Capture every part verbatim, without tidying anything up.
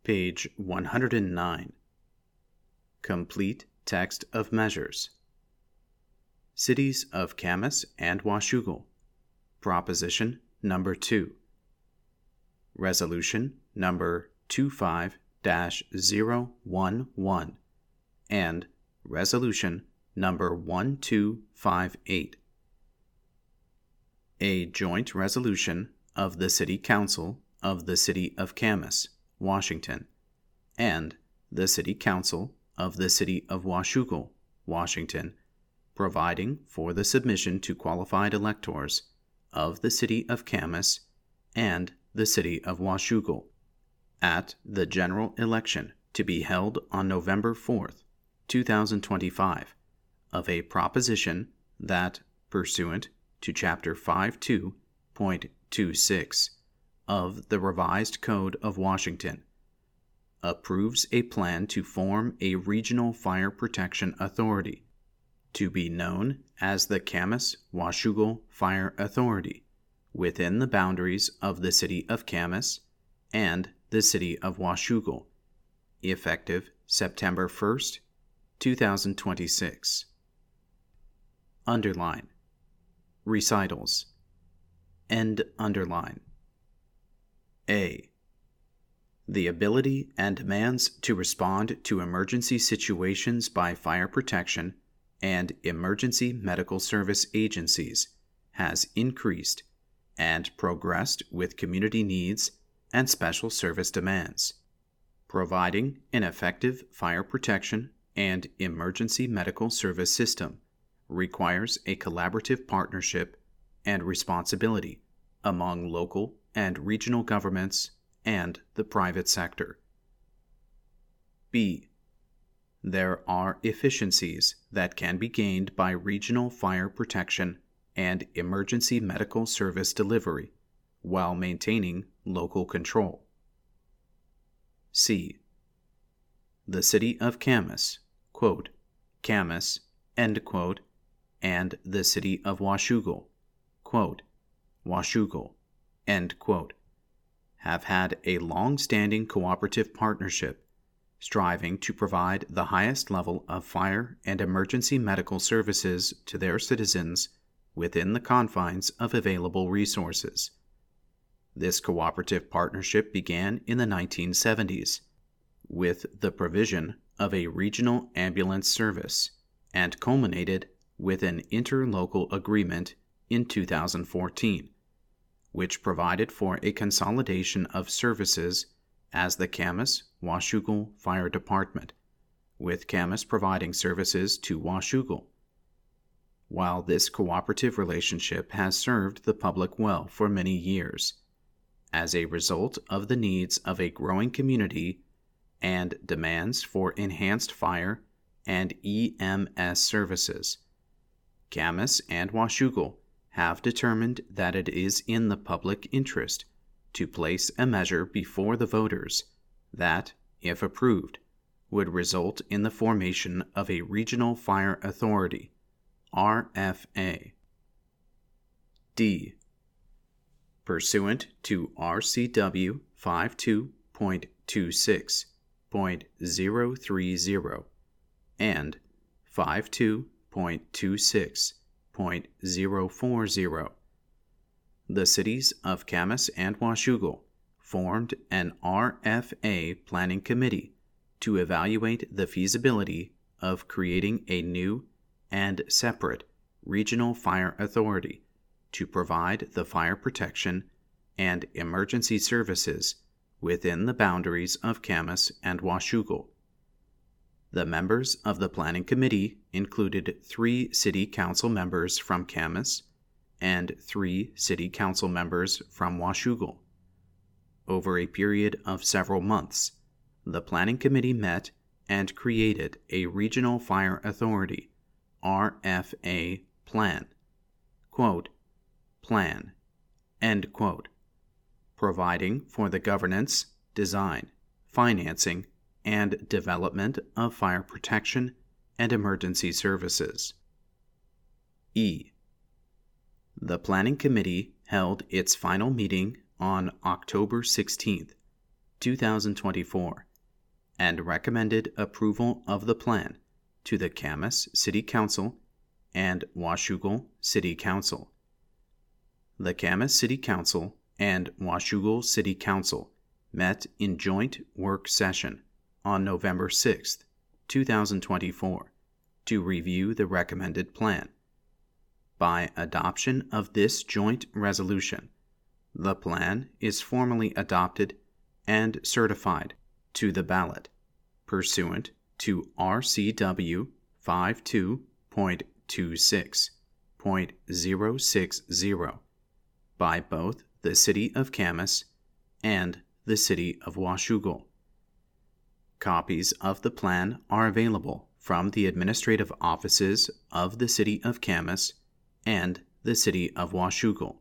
Page one hundred nine. Complete Text of Measures. Cities of Camas and Washougal. Proposition number two. Resolution number twenty-five dash zero one one and Resolution number one two five eight. A joint resolution of the City Council of the City of Camas, Washington, and the City Council of the City of Washougal, Washington, providing for the submission to qualified electors of the City of Camas and the City of Washougal at the general election to be held on November fourth, two thousand twenty-five, of a proposition that, pursuant to Chapter fifty-two point two six of the Revised Code of Washington, approves a plan to form a Regional Fire Protection Authority, to be known as the Camas-Washougal Fire Authority, within the boundaries of the City of Camas and the City of Washougal, effective September first, two thousand twenty-six. Underline. Recitals. End underline. A. The ability and demands to respond to emergency situations by fire protection and emergency medical service agencies has increased and progressed with community needs and special service demands. Providing an effective fire protection and emergency medical service system requires a collaborative partnership and responsibility among local and regional governments and the private sector. B. There are efficiencies that can be gained by regional fire protection and emergency medical service delivery while maintaining local control. C. The City of Camas, quote, Camas, end quote, and the City of Washougal, quote, Washougal, end quote, have had a long-standing cooperative partnership, striving to provide the highest level of fire and emergency medical services to their citizens within the confines of available resources. This cooperative partnership began in the nineteen seventies with the provision of a regional ambulance service and culminated with an interlocal agreement in two thousand fourteen, which provided for a consolidation of services as the Camas-Washougal Fire Department, with Camas providing services to Washougal. While this cooperative relationship has served the public well for many years, as a result of the needs of a growing community and demands for enhanced fire and E M S services, Camas and Washougal have determined that it is in the public interest to place a measure before the voters that, if approved, would result in the formation of a Regional Fire Authority, R F A. D. Pursuant to R C W fifty-two point two six point zero three zero and fifty-two point two six point zero four zero, the cities of Camas and Washougal formed an R F A planning committee to evaluate the feasibility of creating a new and separate regional fire authority to provide the fire protection and emergency services within the boundaries of Camas and Washougal. The members of the planning committee included three city council members from Camas and three city council members from Washougal. Over a period of several months, the planning committee met and created a Regional Fire Authority, R F A, plan, quote, plan, end quote, providing for the governance, design, financing, and development of fire protection and emergency services. E. The Planning Committee held its final meeting on October sixteenth, two thousand twenty-four, and recommended approval of the plan to the Camas City Council and Washougal City Council. The Camas City Council and Washougal City Council met in joint work session on November sixth, two thousand twenty-four, to review the recommended plan. By adoption of this joint resolution, the plan is formally adopted and certified to the ballot pursuant to R C W fifty-two point twenty-six point zero six zero by both the City of Camas and the City of Washougal. Copies of the plan are available from the administrative offices of the City of Camas and the City of Washougal.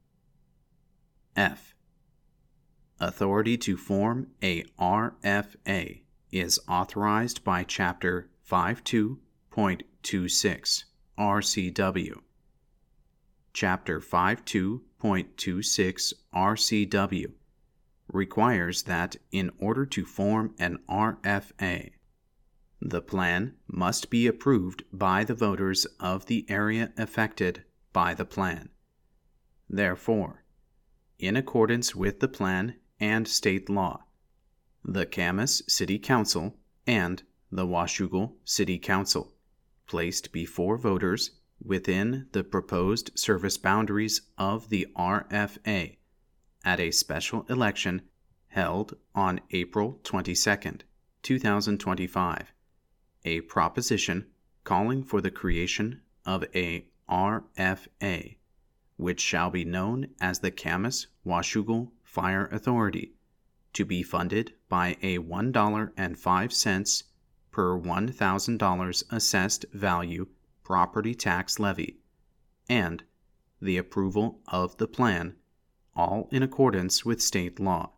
F. Authority to form a R F A is authorized by Chapter fifty-two point twenty-six R C W. Chapter fifty-two point twenty-six R C W requires that in order to form an R F A, the plan must be approved by the voters of the area affected by the plan. Therefore, in accordance with the plan and state law, the Camas City Council and the Washougal City Council placed before voters within the proposed service boundaries of the R F A at a special election held on April twenty-second, two thousand twenty-five, a proposition calling for the creation of a R F A, which shall be known as the Camas Washougal Fire Authority, to be funded by a one dollar and five cents per one thousand dollars assessed value property tax levy, and the approval of the plan, all in accordance with state law.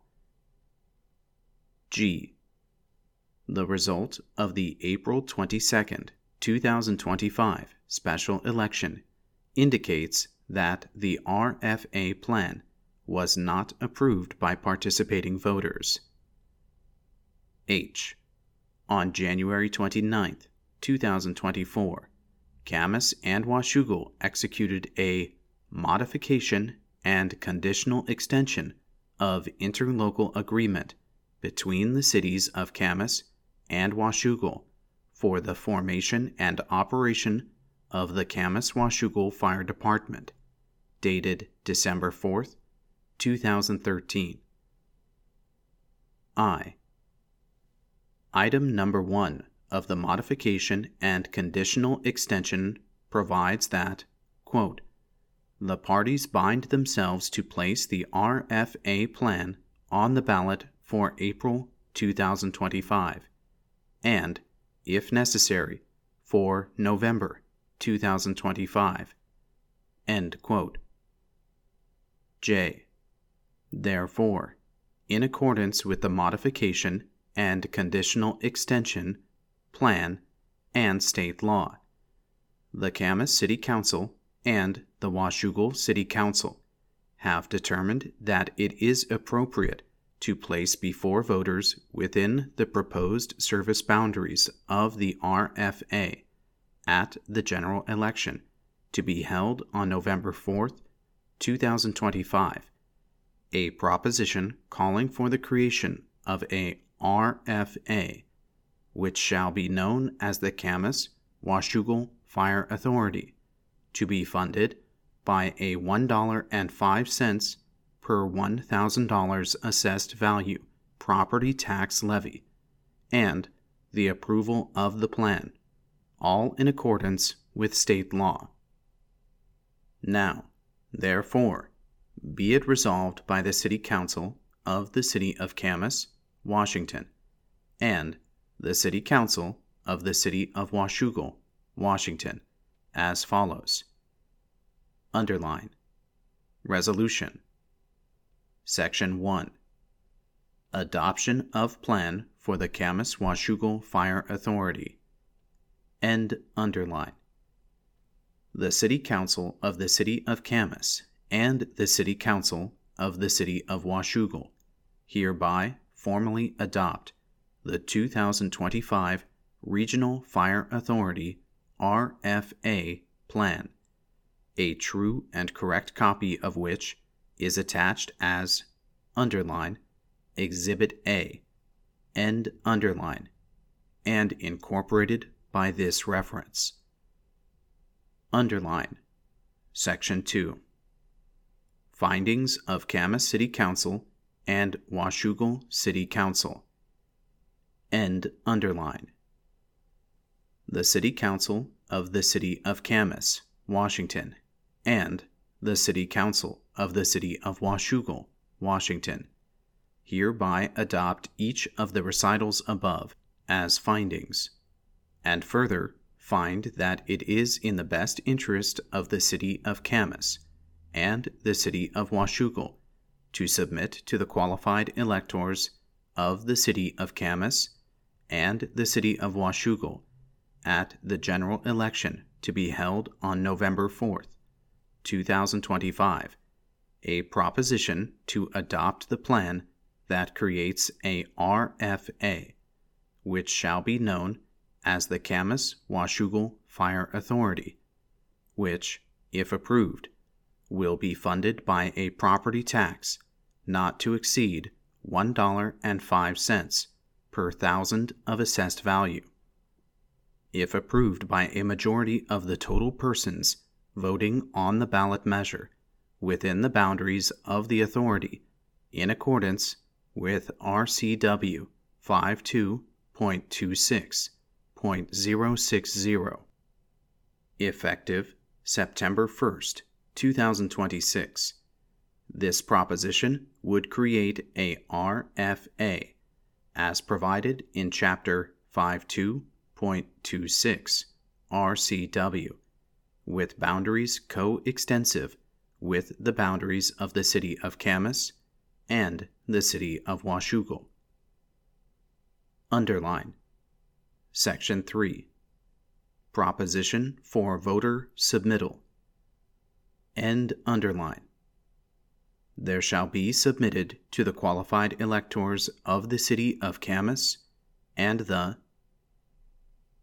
G. The result of the April twenty-second, two thousand twenty-five special election indicates that the R F A plan was not approved by participating voters. H. On January twenty-ninth, two thousand twenty-four, Camas and Washougal executed a modification and conditional extension of interlocal agreement between the cities of Camas and Washougal for the formation and operation of the Camas Washougal Fire Department, dated December fourth, two thousand thirteen. I. Item number one of the modification and conditional extension provides that, quote, the parties bind themselves to place the R F A plan on the ballot for April two thousand twenty-five, and, if necessary, for November two thousand twenty-five, end quote. J. Therefore, in accordance with the modification and conditional extension, plan, and state law, the Camas City Council and the Washougal City Council have determined that it is appropriate to place before voters within the proposed service boundaries of the R F A at the general election to be held on November fourth, two thousand twenty-five, a proposition calling for the creation of a R F A, which shall be known as the Camas Washougal Fire Authority, to be funded by a one dollar and five cents per one thousand dollars assessed value property tax levy, and the approval of the plan, all in accordance with state law. Now, therefore, be it resolved by the City Council of the City of Camas, Washington, and the City Council of the City of Washougal, Washington, as follows. Underline. Resolution. Section one. Adoption of Plan for the Camas Washougal Fire Authority. End underline. The City Council of the City of Camas and the City Council of the City of Washougal hereby formally adopt the two thousand twenty-five Regional Fire Authority R F A Plan, a true and correct copy of which is attached as underline Exhibit A, end underline, and incorporated by this reference. Underline. Section two. Findings of Camas City Council and Washougal City Council. End underline. The City Council of the City of Camas, Washington, and the City Council of the City of Washougal, Washington, hereby adopt each of the recitals above as findings, and further find that it is in the best interest of the City of Camas and the City of Washougal to submit to the qualified electors of the City of Camas and the City of Washougal at the general election to be held on November fourth, two thousand twenty-five, a proposition to adopt the plan that creates a R F A, which shall be known as the Camas Washougal Fire Authority, which, if approved, will be funded by a property tax not to exceed one dollar and five cents per thousand of assessed value. If approved by a majority of the total persons voting on the ballot measure within the boundaries of the authority in accordance with R C W fifty-two point twenty-six point zero six zero. Effective September first, two thousand twenty-six. This proposition would create a R F A as provided in Chapter fifty-two point twenty-six R C W, with boundaries co-extensive with the boundaries of the City of Camas and the City of Washougal. Underline. Section three. Proposition for voter submittal. End underline. There shall be submitted to the qualified electors of the City of Camas and the